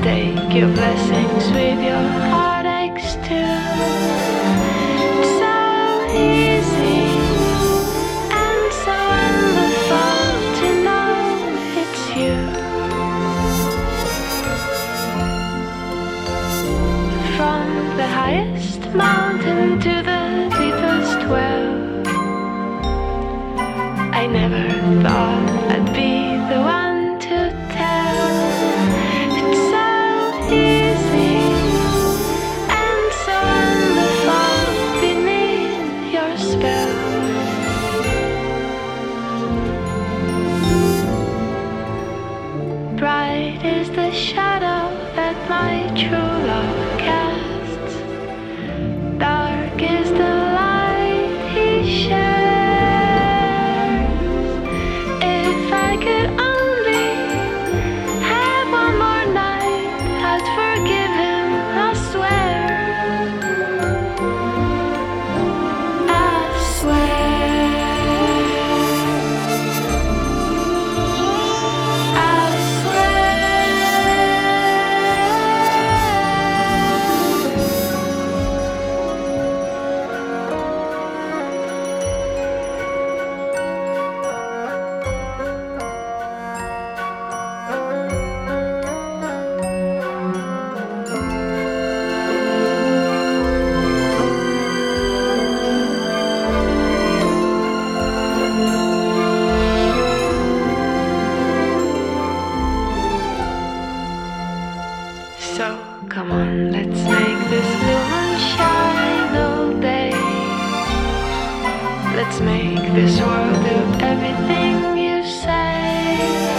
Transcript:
take your blessings with your heartaches too. It's so easy and so wonderful to know it's you. From the highest mountain to the deepest well, I never thought I'd be the one to tell. It's so easy and so wonderful beneath your spell. Bright is the shadow that my true love casts. Dark is the light he shares. If I could only have one more night, I'd forgive him, I swear. I swear. I swear. So come on, let's make this blue moon shine all day. Let's make this world do everything you say.